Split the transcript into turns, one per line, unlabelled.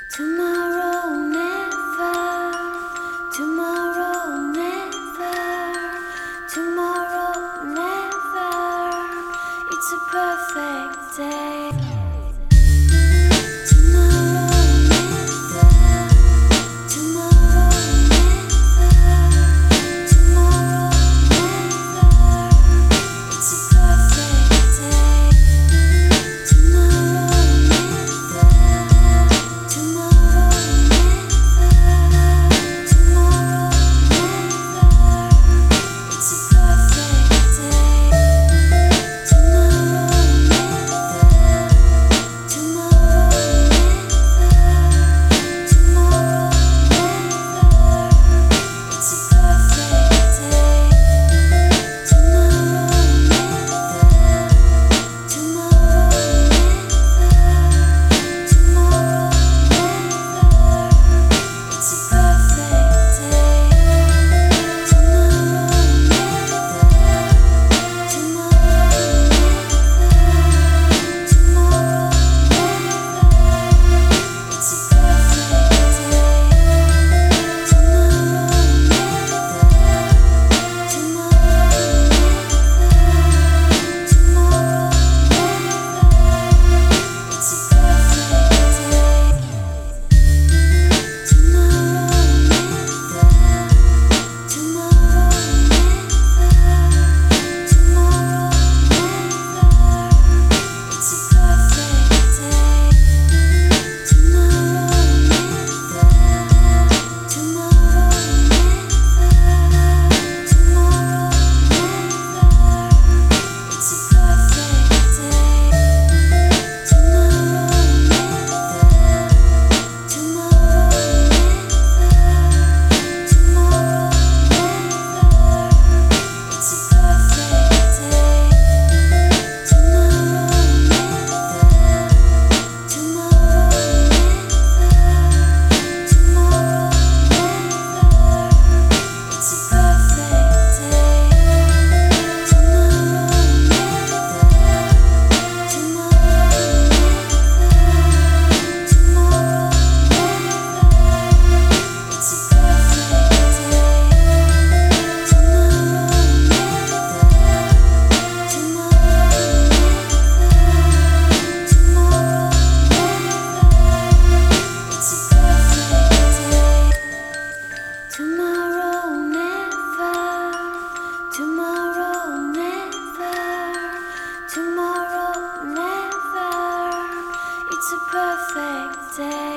Tomorrow never, tomorrow never, tomorrow never. It's a perfect day. Tomorrow never, tomorrow never, tomorrow never. It's a perfect day. Tomorrow never, tomorrow never, tomorrow never. It's a perfect day. Tomorrow never, tomorrow never, tomorrow never. It's a perfect day. Tomorrow never, tomorrow never, tomorrow never. It's a perfect day. Tomorrow never, tomorrow never, it's a perfect day. Tomorrow never, tomorrow never, it's a perfect day. Tomorrow never, tomorrow never, tomorrow never, it's a perfect day. Tomorrow never, tomorrow never, tomorrow never, it's a perfect day. Tomorrow never, tomorrow never, tomorrow never, it's a perfect day. Tomorrow never, tomorrow never, tomorrow never, it's a perfect day. Tomorrow never, tomorrow never, it's a perfect day. Tomorrow never, tomorrow never, it's a perfect day. Tomorrow never, tomorrow never, tomorrow never, it's a perfect day.